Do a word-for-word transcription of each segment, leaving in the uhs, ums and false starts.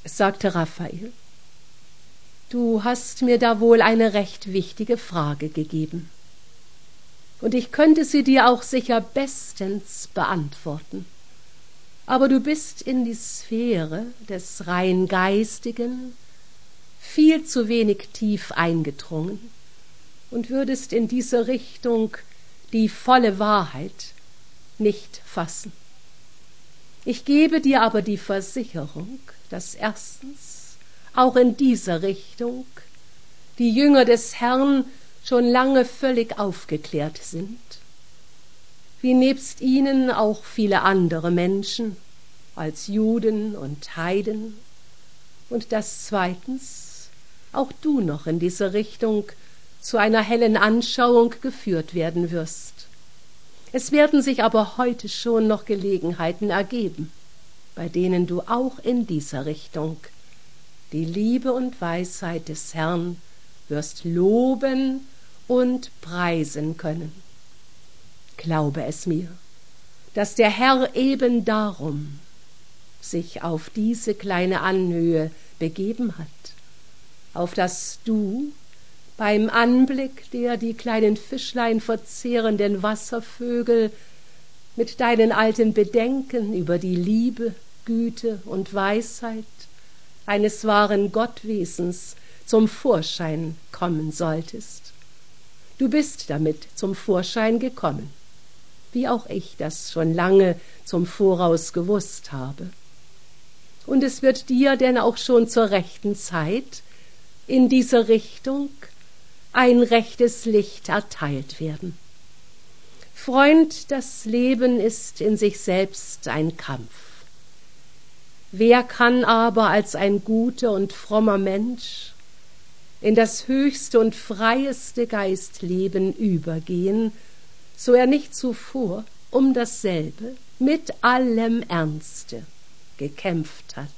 sagte Raphael, du hast mir da wohl eine recht wichtige Frage gegeben. Und ich könnte sie dir auch sicher bestens beantworten. Aber du bist in die Sphäre des rein Geistigen viel zu wenig tief eingedrungen und würdest in diese Richtung die volle Wahrheit nicht fassen. Ich gebe dir aber die Versicherung, dass erstens auch in dieser Richtung die Jünger des Herrn schon lange völlig aufgeklärt sind, wie nebst ihnen auch viele andere Menschen als Juden und Heiden, und dass zweitens auch du noch in diese Richtung zu einer hellen Anschauung geführt werden wirst. Es werden sich aber heute schon noch Gelegenheiten ergeben, bei denen du auch in dieser Richtung die Liebe und Weisheit des Herrn wirst loben und preisen können. Glaube es mir, dass der Herr eben darum sich auf diese kleine Anhöhe begeben hat, auf dass du beim Anblick der die kleinen Fischlein verzehrenden Wasservögel mit deinen alten Bedenken über die Liebe, Güte und Weisheit eines wahren Gottwesens zum Vorschein kommen solltest. Du bist damit zum Vorschein gekommen, wie auch ich das schon lange zum Voraus gewusst habe. Und es wird dir denn auch schon zur rechten Zeit in dieser Richtung ein rechtes Licht erteilt werden. Freund, das Leben ist in sich selbst ein Kampf. Wer kann aber als ein guter und frommer Mensch in das höchste und freieste Geistleben übergehen, so er nicht zuvor um dasselbe mit allem Ernste gekämpft hat?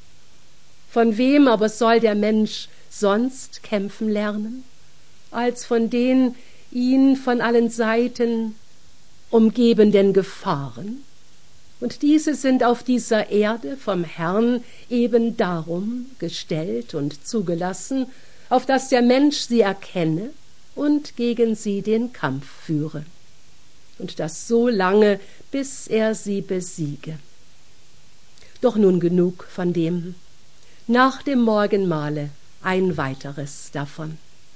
Von wem aber soll der Mensch sonst kämpfen lernen, als von den ihn von allen Seiten umgebenden Gefahren? Und diese sind auf dieser Erde vom Herrn eben darum gestellt und zugelassen, auf dass der Mensch sie erkenne und gegen sie den Kampf führe, und das so lange, bis er sie besiege. Doch nun genug von dem. Nach dem Morgenmahle ein weiteres davon.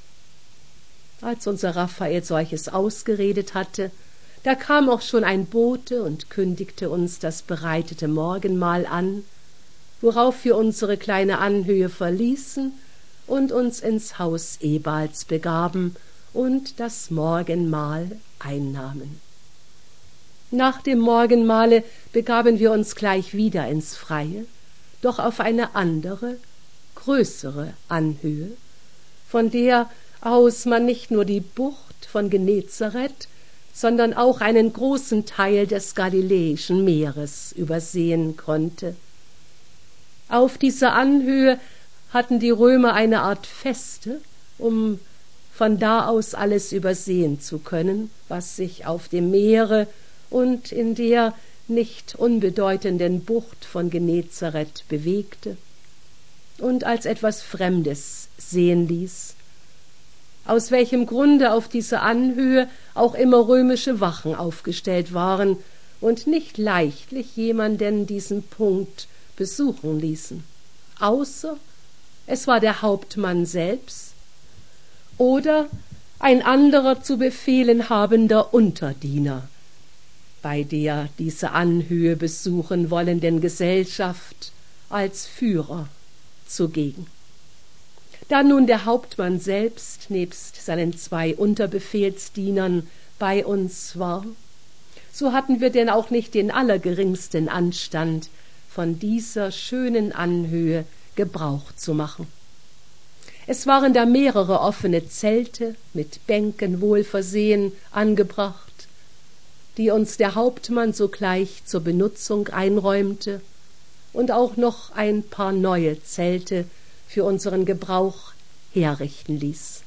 Als unser Raphael solches ausgeredet hatte, da kam auch schon ein Bote und kündigte uns das bereitete Morgenmahl an, worauf wir unsere kleine Anhöhe verließen und uns ins Haus Ebals begaben und das Morgenmahl einnahmen. Nach dem Morgenmahle begaben wir uns gleich wieder ins Freie, doch auf eine andere, größere Anhöhe, von der aus man nicht nur die Bucht von Genezareth, sondern auch einen großen Teil des Galiläischen Meeres übersehen konnte. Auf dieser Anhöhe hatten die Römer eine Art Feste, um von da aus alles übersehen zu können, was sich auf dem Meere und in der nicht unbedeutenden Bucht von Genezareth bewegte und als etwas Fremdes sehen ließ, aus welchem Grunde auf dieser Anhöhe auch immer römische Wachen aufgestellt waren und nicht leichtlich jemanden diesen Punkt besuchen ließen, außer es war der Hauptmann selbst oder ein anderer zu befehlen habender Unterdiener bei der diese Anhöhe besuchen wollenden Gesellschaft als Führer zugegen. Da nun der Hauptmann selbst nebst seinen zwei Unterbefehlsdienern bei uns war, so hatten wir denn auch nicht den allergeringsten Anstand, von dieser schönen Anhöhe Gebrauch zu machen. Es waren da mehrere offene Zelte mit Bänken wohl versehen angebracht, die uns der Hauptmann sogleich zur Benutzung einräumte, und auch noch ein paar neue Zelte für unseren Gebrauch herrichten ließ.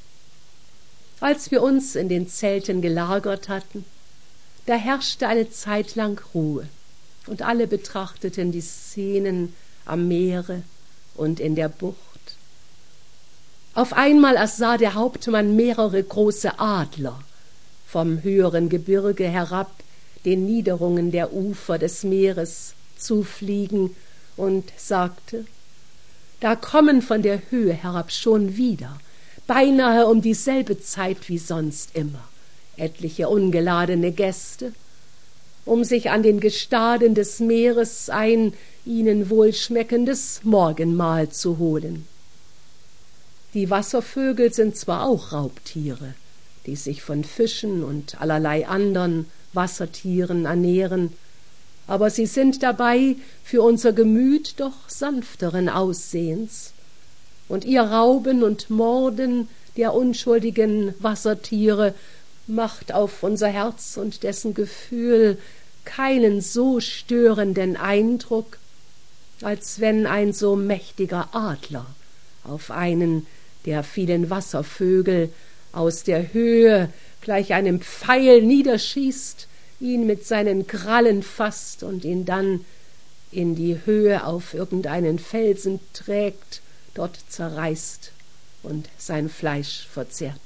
Als wir uns in den Zelten gelagert hatten, da herrschte eine Zeit lang Ruhe, und alle betrachteten die Szenen am Meere und in der Bucht. Auf einmal ersah der Hauptmann mehrere große Adler vom höheren Gebirge herab den Niederungen der Ufer des Meeres zufliegen und sagte: Da kommen von der Höhe herab schon wieder, beinahe um dieselbe Zeit wie sonst immer, etliche ungeladene Gäste, um sich an den Gestaden des Meeres ein ihnen wohlschmeckendes Morgenmahl zu holen. Die Wasservögel sind zwar auch Raubtiere, die sich von Fischen und allerlei andern Wassertieren ernähren, aber sie sind dabei für unser Gemüt doch sanfteren Aussehens, und ihr Rauben und Morden der unschuldigen Wassertiere macht auf unser Herz und dessen Gefühl keinen so störenden Eindruck, als wenn ein so mächtiger Adler auf einen der vielen Wasservögel aus der Höhe gleich einem Pfeil niederschießt, ihn mit seinen Krallen fasst und ihn dann in die Höhe auf irgendeinen Felsen trägt, dort zerreißt und sein Fleisch verzehrt.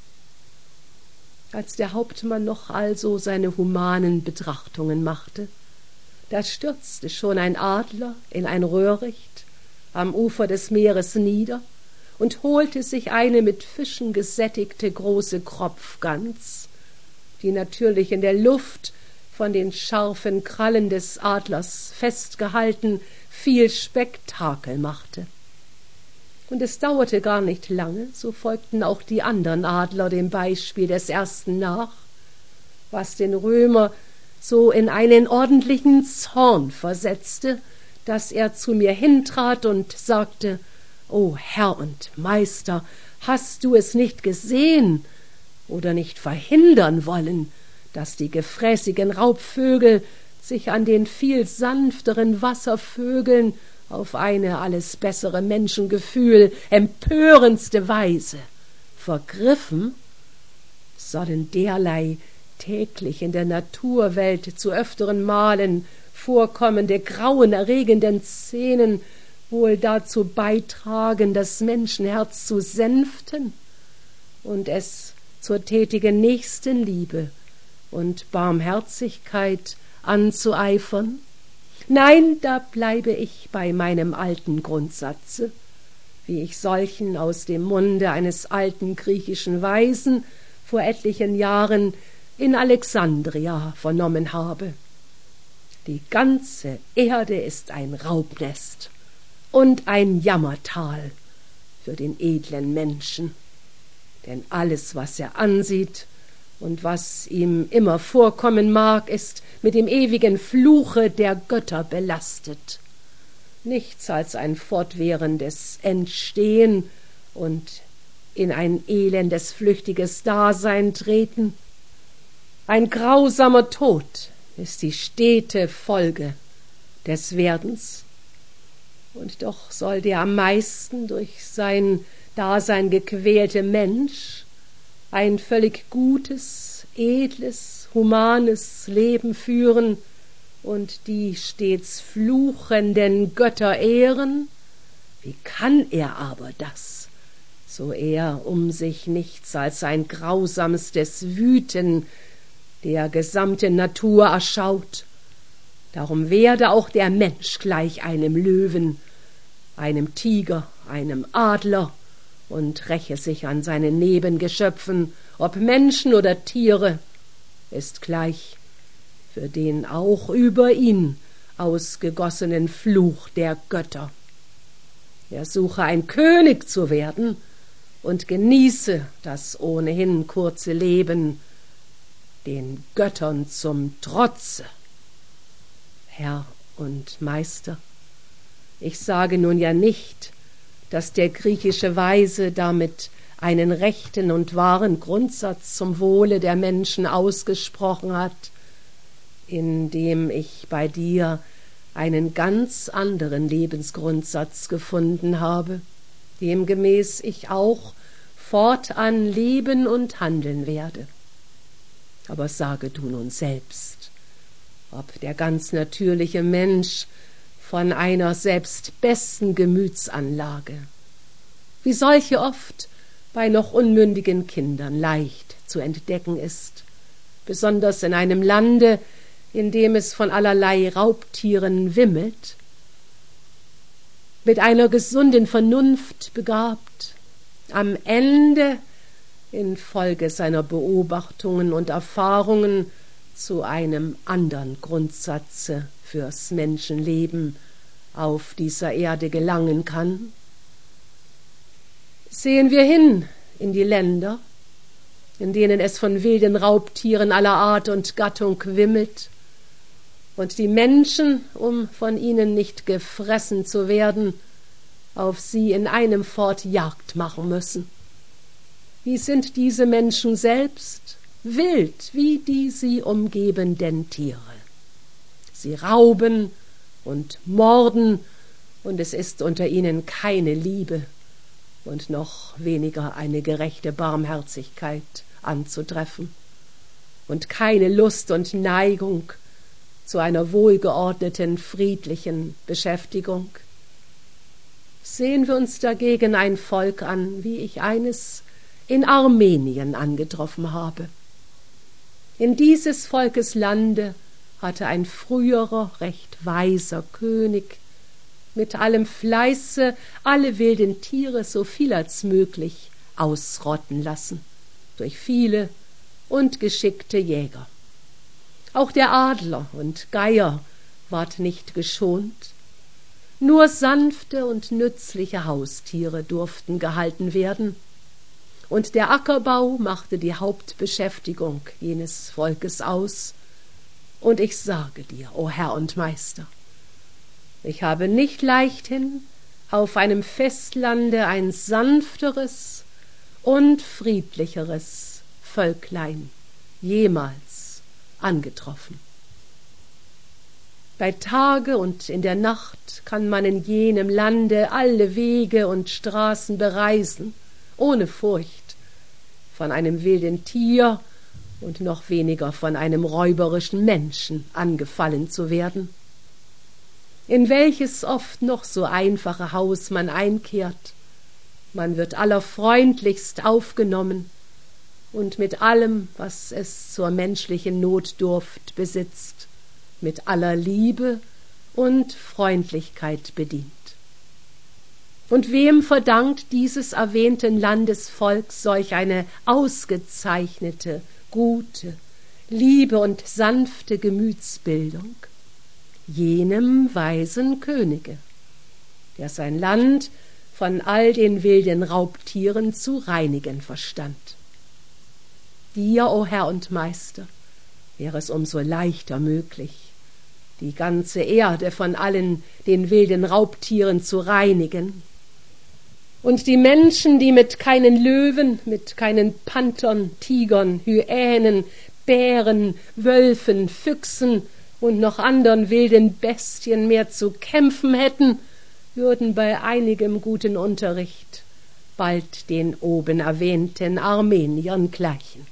Als der Hauptmann noch also seine humanen Betrachtungen machte, da stürzte schon ein Adler in ein Röhricht am Ufer des Meeres nieder und holte sich eine mit Fischen gesättigte große Kropfgans, die natürlich in der Luft von den scharfen Krallen des Adlers festgehalten viel Spektakel machte. Und es dauerte gar nicht lange, so folgten auch die andern Adler dem Beispiel des ersten nach, was den Römer so in einen ordentlichen Zorn versetzte, dass er zu mir hintrat und sagte: »O Herr und Meister, hast du es nicht gesehen oder nicht verhindern wollen, dass die gefräßigen Raubvögel sich an den viel sanfteren Wasservögeln auf eine alles bessere Menschengefühl empörendste Weise vergriffen? Sollen derlei täglich in der Naturwelt zu öfteren Malen vorkommende grauenerregenden Szenen wohl dazu beitragen, das Menschenherz zu sänften und es zur tätigen Nächstenliebe und Barmherzigkeit anzueifern? Nein, da bleibe ich bei meinem alten Grundsatze, wie ich solchen aus dem Munde eines alten griechischen Weisen vor etlichen Jahren in Alexandria vernommen habe. Die ganze Erde ist ein Raubnest und ein Jammertal für den edlen Menschen, denn alles, was er ansieht und was ihm immer vorkommen mag, ist mit dem ewigen Fluche der Götter belastet. Nichts als ein fortwährendes Entstehen und in ein elendes, flüchtiges Dasein treten. Ein grausamer Tod ist die stete Folge des Werdens. Und doch soll der am meisten durch sein Dasein gequälte Mensch ein völlig gutes, edles, humanes Leben führen und die stets fluchenden Götter ehren? Wie kann er aber das, so er um sich nichts als ein grausamstes Wüten der gesamten Natur erschaut? Darum werde auch der Mensch gleich einem Löwen, einem Tiger, einem Adler und räche sich an seinen Nebengeschöpfen, ob Menschen oder Tiere, ist gleich für den auch über ihn ausgegossenen Fluch der Götter. Er suche ein König zu werden und genieße das ohnehin kurze Leben, den Göttern zum Trotze. Herr und Meister, ich sage nun ja nicht, dass der griechische Weise damit einen rechten und wahren Grundsatz zum Wohle der Menschen ausgesprochen hat, indem ich bei dir einen ganz anderen Lebensgrundsatz gefunden habe, demgemäß ich auch fortan leben und handeln werde. Aber sage du nun selbst, ob der ganz natürliche Mensch von einer selbst besten Gemütsanlage, wie solche oft bei noch unmündigen Kindern leicht zu entdecken ist, besonders in einem Lande, in dem es von allerlei Raubtieren wimmelt, mit einer gesunden Vernunft begabt, am Ende infolge seiner Beobachtungen und Erfahrungen zu einem andern Grundsatze fürs Menschenleben auf dieser Erde gelangen kann. Sehen wir hin in die Länder, in denen es von wilden Raubtieren aller Art und Gattung wimmelt und die Menschen, um von ihnen nicht gefressen zu werden, auf sie in einem fort Jagd machen müssen. Wie sind diese Menschen selbst? Wild wie die sie umgebenden Tiere. Sie rauben und morden, und es ist unter ihnen keine Liebe und noch weniger eine gerechte Barmherzigkeit anzutreffen und keine Lust und Neigung zu einer wohlgeordneten, friedlichen Beschäftigung. Sehen wir uns dagegen ein Volk an, wie ich eines in Armenien angetroffen habe. In dieses Volkes Lande hatte ein früherer, recht weiser König mit allem Fleiße alle wilden Tiere so viel als möglich ausrotten lassen, durch viele und geschickte Jäger. Auch der Adler und Geier ward nicht geschont, nur sanfte und nützliche Haustiere durften gehalten werden, und der Ackerbau machte die Hauptbeschäftigung jenes Volkes aus. Und ich sage dir, o Herr und Meister, ich habe nicht leichthin auf einem Festlande ein sanfteres und friedlicheres Völklein jemals angetroffen. Bei Tage und in der Nacht kann man in jenem Lande alle Wege und Straßen bereisen, ohne Furcht von einem wilden Tier und noch weniger von einem räuberischen Menschen angefallen zu werden. In welches oft noch so einfache Haus man einkehrt, man wird allerfreundlichst aufgenommen und mit allem, was es zur menschlichen Notdurft besitzt, mit aller Liebe und Freundlichkeit bedient. Und wem verdankt dieses erwähnten Landesvolk solch eine ausgezeichnete, gute, liebe und sanfte Gemütsbildung? Jenem weisen Könige, der sein Land von all den wilden Raubtieren zu reinigen verstand. Dir, o Herr und Meister, wäre es umso leichter möglich, die ganze Erde von allen den wilden Raubtieren zu reinigen, und die Menschen, die mit keinen Löwen, mit keinen Panthern, Tigern, Hyänen, Bären, Wölfen, Füchsen und noch andern wilden Bestien mehr zu kämpfen hätten, würden bei einigem guten Unterricht bald den oben erwähnten Armeniern gleichen.